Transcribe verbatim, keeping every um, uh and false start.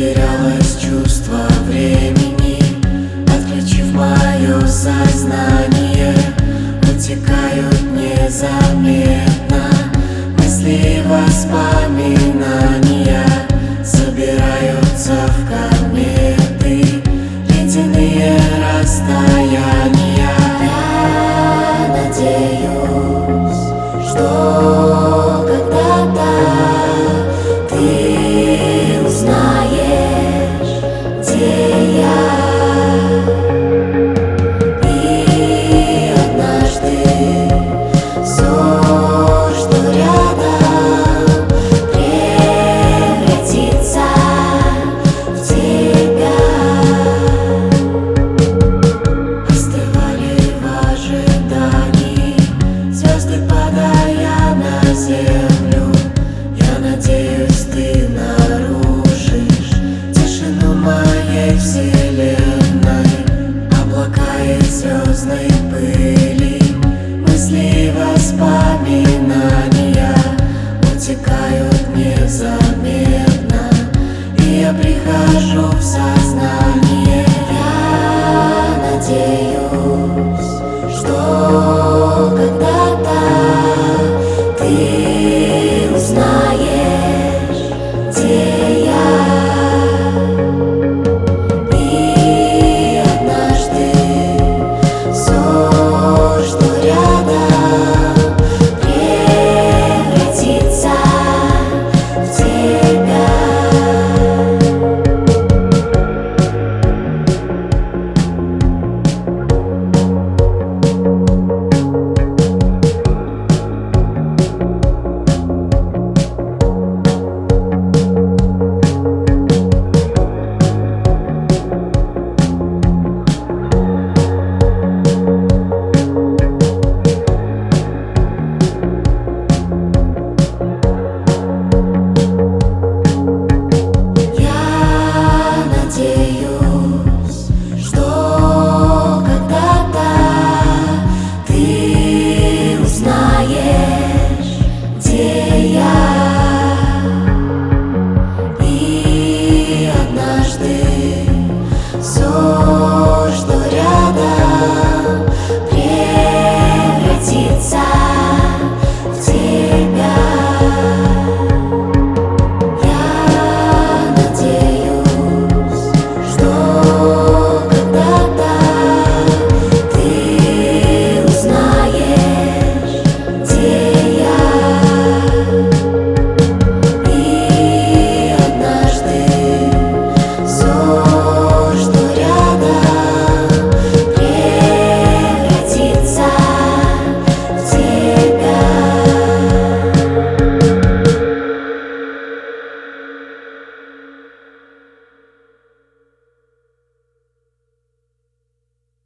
Потерялось чувство времени, отключив мое сознание. Утекают незаметно мысли и воспоминания, собираются в кометы ледяные расстояния. Я надеюсь, что когда-то ты узнаешь, где я, и однажды все, что рядом, превратится в тебя. Остывали в ожидании звезды, падая на землю. Я надеюсь, ты нарушишь тишину моей вселенной. Облака из звездной пыли, мысли и воспоминания утекают незаметно, и я прихожу в сознание.